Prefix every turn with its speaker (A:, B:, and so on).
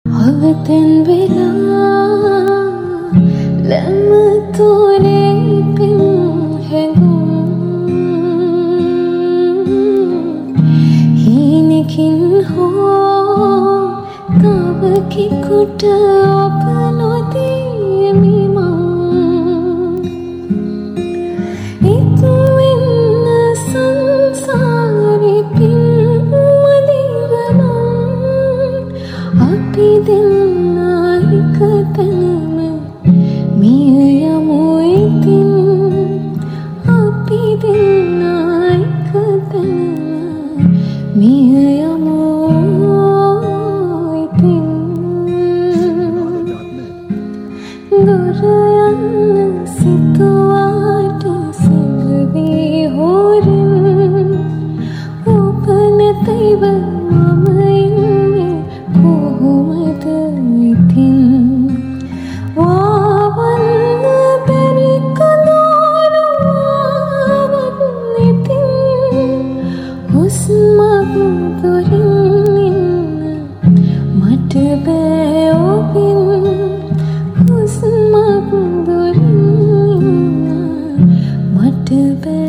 A: අවතෙන් වෙලා ලැම තුනේ පින් හැඟුම් හීනකින් හෝ තවකෙකුට ඔබ නොදීමි මං ඉක්මෙන්න සංසාරේ පින් මදිවනම් අපි දෙන්නා එකතැනම මිය යමු ඉතින් අපි දෙන්නා එකතැනම මිය යමු ඉතින් දුර යන්න සිතුවාට සිඟවී හොරින් ඔබ නැතිව මම ඉන්නේ කොහොමද ඉතින් වාවන්න බැරි කලෝරුවාවත් ඉතින් හුස්මක් දුරින් ඉන්න මට බෑ ඔබින් හුස්මක් දුරින් ඉන්න මට බෑ